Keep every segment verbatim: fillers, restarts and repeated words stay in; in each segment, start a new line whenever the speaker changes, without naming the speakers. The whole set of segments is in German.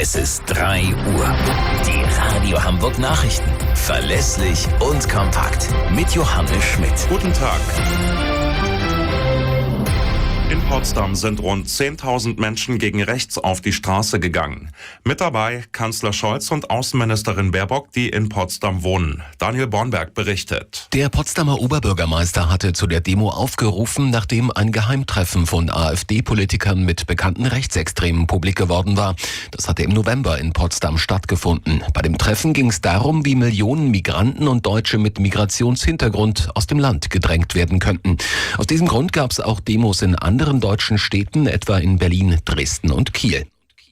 Es ist drei Uhr. Die Radio Hamburg Nachrichten. Verlässlich und kompakt. Mit Johannes Schmidt.
Guten Tag. In Potsdam sind rund zehntausend Menschen gegen rechts auf die Straße gegangen. Mit dabei Kanzler Scholz und Außenministerin Baerbock, die in Potsdam wohnen. Daniel Bornberg berichtet.
Der Potsdamer Oberbürgermeister hatte zu der Demo aufgerufen, nachdem ein Geheimtreffen von AfD-Politikern mit bekannten Rechtsextremen publik geworden war. Das hatte im November in Potsdam stattgefunden. Bei dem Treffen ging es darum, wie Millionen Migranten und Deutsche mit Migrationshintergrund aus dem Land gedrängt werden könnten. Aus diesem Grund gab es auch Demos in anderen deutschen Städten, etwa in Berlin, Dresden und Kiel.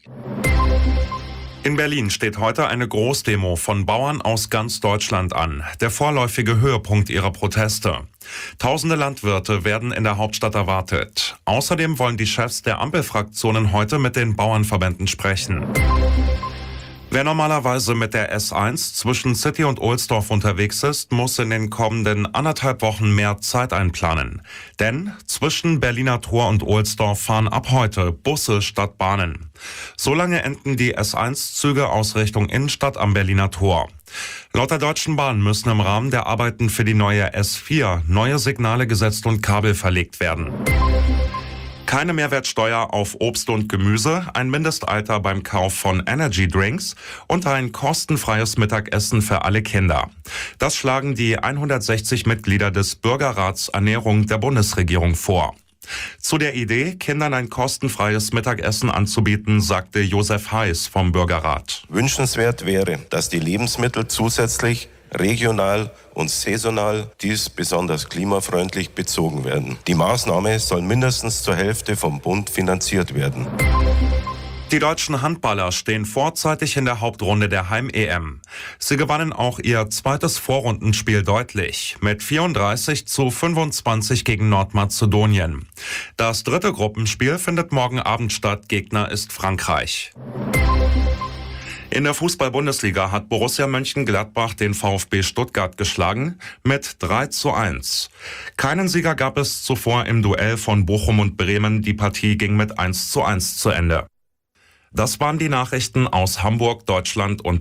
In Berlin steht heute eine Großdemo von Bauern aus ganz Deutschland an. Der vorläufige Höhepunkt ihrer Proteste. Tausende Landwirte werden in der Hauptstadt erwartet. Außerdem wollen die Chefs der Ampelfraktionen heute mit den Bauernverbänden sprechen. Wer normalerweise mit der S eins zwischen City und Ohlsdorf unterwegs ist, muss in den kommenden anderthalb Wochen mehr Zeit einplanen. Denn zwischen Berliner Tor und Ohlsdorf fahren ab heute Busse statt Bahnen. Solange enden die S eins Züge aus Richtung Innenstadt am Berliner Tor. Laut der Deutschen Bahn müssen im Rahmen der Arbeiten für die neue S vier neue Signale gesetzt und Kabel verlegt werden. Keine Mehrwertsteuer auf Obst und Gemüse, ein Mindestalter beim Kauf von Energy Drinks und ein kostenfreies Mittagessen für alle Kinder. Das schlagen die hundertsechzig Mitglieder des Bürgerrats Ernährung der Bundesregierung vor. Zu der Idee, Kindern ein kostenfreies Mittagessen anzubieten, sagte Josef Heiß vom Bürgerrat.
Wünschenswert wäre, dass die Lebensmittel zusätzlich regional und saisonal, dies besonders klimafreundlich bezogen werden. Die Maßnahme soll mindestens zur Hälfte vom Bund finanziert werden.
Die deutschen Handballer stehen vorzeitig in der Hauptrunde der Heim-E M. Sie gewannen auch ihr zweites Vorrundenspiel deutlich mit vierunddreißig zu fünfundzwanzig gegen Nordmazedonien. Das dritte Gruppenspiel findet morgen Abend statt. Gegner ist Frankreich. In der Fußball-Bundesliga hat Borussia Mönchengladbach den VfB Stuttgart geschlagen mit drei zu eins. Keinen Sieger gab es zuvor im Duell von Bochum und Bremen. Die Partie ging mit eins zu eins zu Ende. Das waren die Nachrichten aus Hamburg, Deutschland und